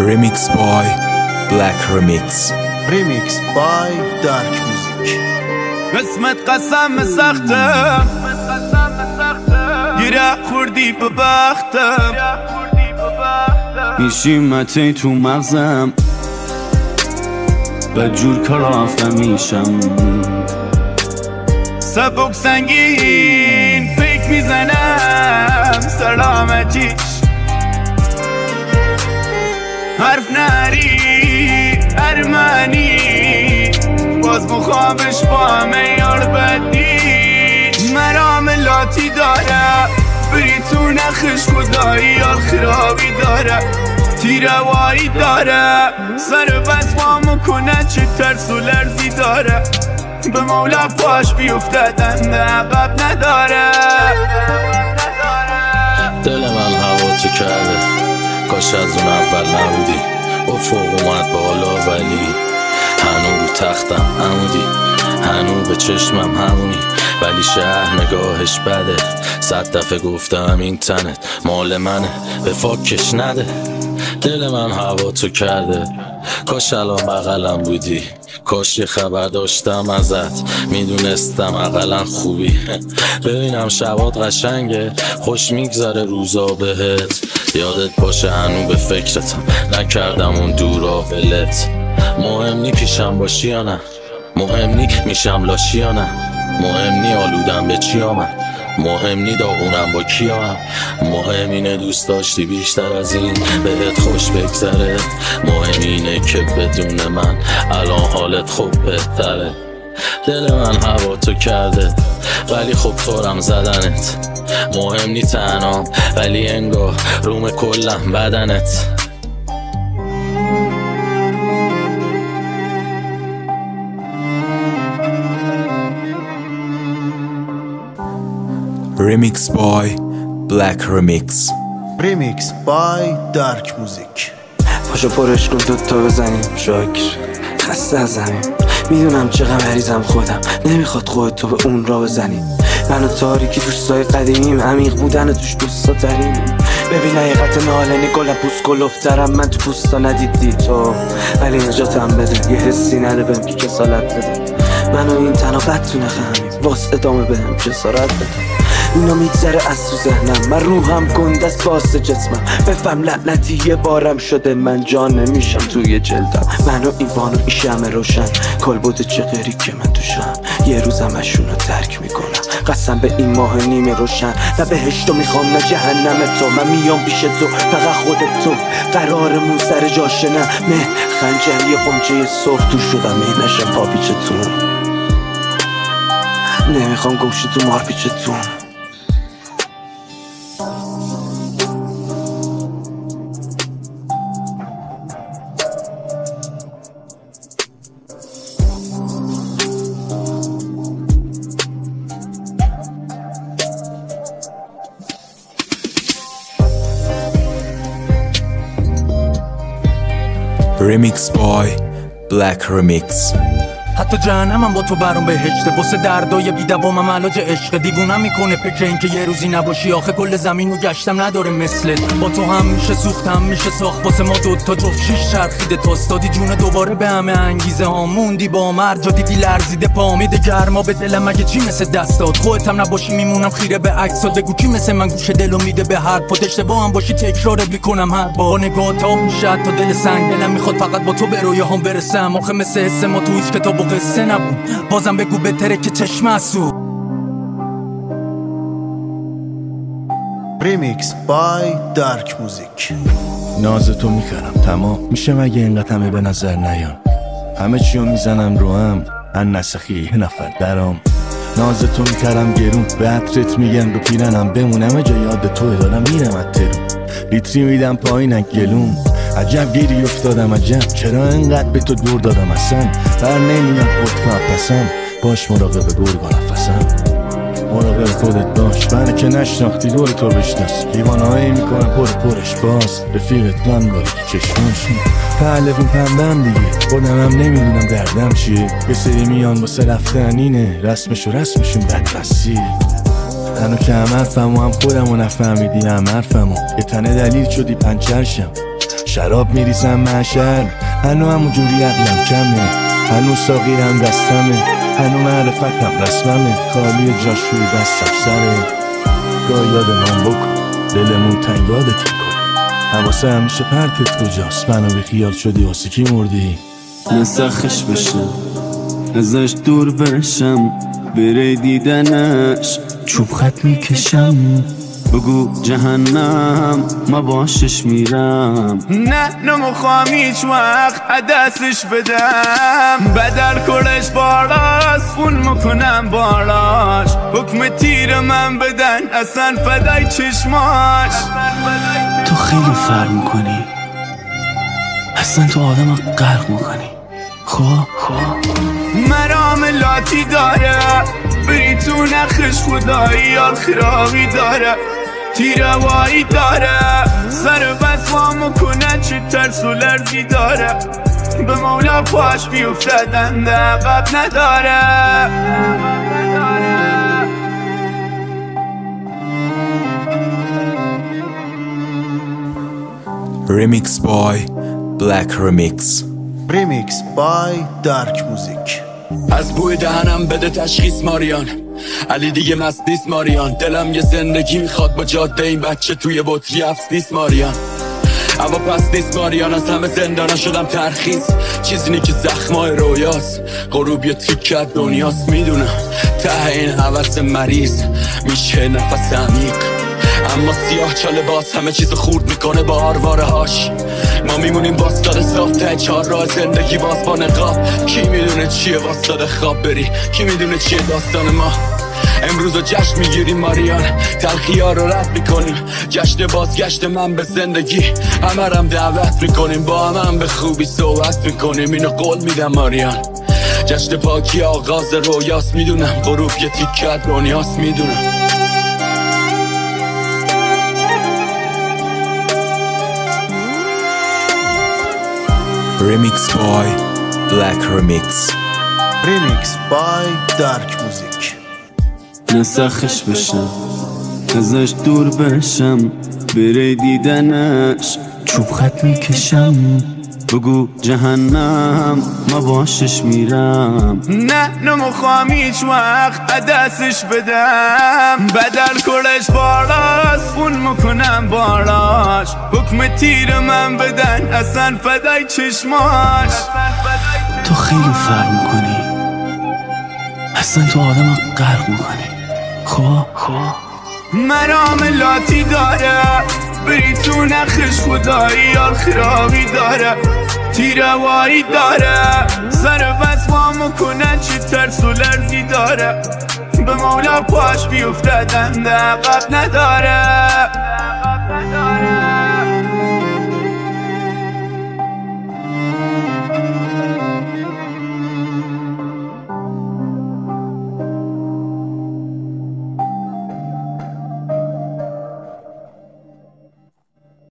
Remix by Black Remix. Remix by Dark Music. قسمت قسم سختم گره خوردی به بختم میشیمتی تو مغزم به جور کار میشم سبک سنگین پیک میزنم سلامتیش حرف نری ارمنی باز مخابش با میار بدی مراملاتی داره بری تو نخش خدایی یا خرابی داره تیروایی داره سر بس ما مکنه چه ترس و لرزی داره به مولا پاش بیفتدن عقب نداره دل من هوا تو کرده کاش از اون اول نبودی افق اومد بالا ولی هنو رو تختم عمودی هنو به چشمم همونی ولی شهر نگاهش بده 100 دفعه گفتم این تنت مال منه به فاکش نده دل من هوا تو کرده کاش الان بغلم بودی کاش یه خبر داشتم ازت میدونستم اقلا خوبی ببینم شبات قشنگه خوش میگذره روزا بهت یادت باشه هنو به فکرتم نکردم اون دورا ولت مهم نی پیشم باشی یا نه مهم نی میشم لاشی یا نه مهم نی آلودم به چی آمد مهم نی داغونم با کیام مهم اینه دوست داشتی بیشتر از این بهت خوش بگذره مهم اینه که بدون من الان حالت خوب بهتره دل من هوا تو کرده ولی خب طورم زدنت مهم نی تنام ولی انگار روم کلم بدنت Remix by Black Remix. Remix by Dark Music. پاشو پرش کن دوتا بزنیم شاکر خسته از زمین میدونم چقدر مریضم خودم نمیخواد خودتو به اون را بزنیم من و تاریکی دوستای قدیمیم عمیق بودن توش دوستا ترینیم ببین حقیقت نالنی گلم پوست گلفترم من تو پوستا ندیدی تو ولی نجاتم بده یه حسی نده بهم که کسالت بده منو این تنها بدتونه خمیم واس ادامه بهم جسارت بده اینا میگذره از تو ذهنم من روحم گندست باست جسمم بفهم لعنتی یه بارم شده من جان نمیشم توی جلدم منو ایوانو این شمع روشن کالبد چغری که من توشم یه روزم اشونو ترک میکنم قسم به این ماه نیمه روشن نه بهشتو میخوام نه جهنم تو من میام پیش تو فقط خودت تو قرارمون سر جاشه نه مه خنجر یه قنچه سرخ تو شدم ای نشم پا پیچتون نمیخوام گوشی تو مار پیچتون Remix by Black Remix. حتی جهنمم با تو برام بهشته واسه دردای بی‌دوامم علاج عشق دیوونم میکنه فکر این که یه روزی نباشی آخه کل زمین رو گشتم نداره مثلت با تو هم میشه سوخت هم میشه ساخت واسه ما دوتا جفت شیش چرخیده تاست دادی جون دوباره به همه انگیزه ها موندی با مرد جا دیدی لرزیده پامیده گرما به دلم مگه چی مثل دستات خودت هم نباشی میمونم خیره به عکسات بگو کی مثل من گوشه دلو میده به حرفات اشتباه هم باشی تکرارت میکنم هر با نگاه تا میشه تا دل سنگ دلم میخواد فقط با تو به رویاهام برسم آخه مثل حس ما تو هیچ کتاب و قصه نبود بازم بگو بهتره که چشم اسو Remix by Dark Music. نازتو میکرم تمام میشه مگه اینقدر همه به نظر نیان همه چیو میزنم رو هم ان نسخی یه نفر درام نازتو میکرم گرون به عطرت میگن رو پیرنم بمونم جا یاد توی دارم میرم اترون لیتری میدم پایین گلوم عجب گیری افتادم عجب چرا انقدر به تو دور دادم اصلا بر نمیاد خودکار پسم باش مراقب گرگا نفسم مراقب خودت باش بنه که نشناختی دور تو بشناس دیوانهایی میکنه پرش باز رفیقت گم داری که چشماشون پهلوون پندم دیگه خودم هم نمیدونم دردم چیه یه سری میان واسه رفتن اینه رسمشون بدبستی هنو که هم حرفمو هم خودمو نفهمیدی هم حرفمو یه تنه دلیل شدی پنچرشم شراب میریزم معشر، هنو همونجوری عقلم کمه، هنو ساقیرم دستمه، هنو معرفتم رسممه، خالی جاش روی دستم سره. گاه یاد من بکن دلمون تنگ یادت کنی، حواسه همیشه پرتت کجاست، منو بی خیال شدی واسه کی مردی؟ نسخش بشم ازش دور بشم، بره دیدنش چوب خط میکشم، بگو جهنم ما باشش میرم. نه نمیخوام هیچ وقت دستش بدم، بدل کلش بالاست خون میکنم بالاش، حکم تیر من بدن اصلا فدای چشماش. تو خیلی فرق میکنی، اصلا تو آدم غرق میکنی. مرام لاتی داره، بری تو نخش خدایی یار خراقی داره، تیروایی داره، سر بسوا میکنن چه ترس و لرزی داره، به مولا پاش بیفتدن عقب نداره. Remix by Black Remix. Remix by Dark Music. از بوی دهنم بده تشخیص ماریان، علی دیگه مست نیست ماریان، دلم یه زندگی میخواد با جاده این بچه توی بطری افس نیست ماریان، اما پس نیست ماریان، از همه زندانا شدم ترخیص، چیزی نی که زخمای رویاست، غروب یه تیکت دنیاست، میدونم ته این حوث مریض میشه نفس عمیق، اما سیاه چاله باز همه چیز خورد میکنه با آرواره هاش، ما میمونیم باستاد صاف ته چهار راه زندگی باز با نقاب، کی میدونه چیه واستاد خواب بری، کی میدونه چیه داستان ما، امروز رو جشن میگیریم ماریان، تلخی ها رو رد میکنیم، جشن بازگشت من به زندگی، همه رم دعوت میکنیم، با هم به خوبی صحبت میکنیم، اینو قول میدم ماریان، جشن پاکی آغاز رویاست، میدونم غروب یه تیکت دنیاست، میدونم. Remix by Black Remix. Remix by Dark Music. نسخش بشم ازش دور بشم، بره دیدنش چوب خط میکشم، بگو جهنم ما باشش میرم. نه نمیخوام هیچ وقت دستش بدم، بدل کلش بالاست خون میکنم بالاش، حکم تیر من بدن اصلا فدای چشماش. تو خیلی فرق میکنی، اصلا تو آدم غرق میکنی. مرام لاتی داره، بری تو نخش خدایی یار خراقی داره، تیروایی داره، سر بسوا میکنن چه ترس و لرزی داره، به مولا پاش بیفتدن عقب نداره.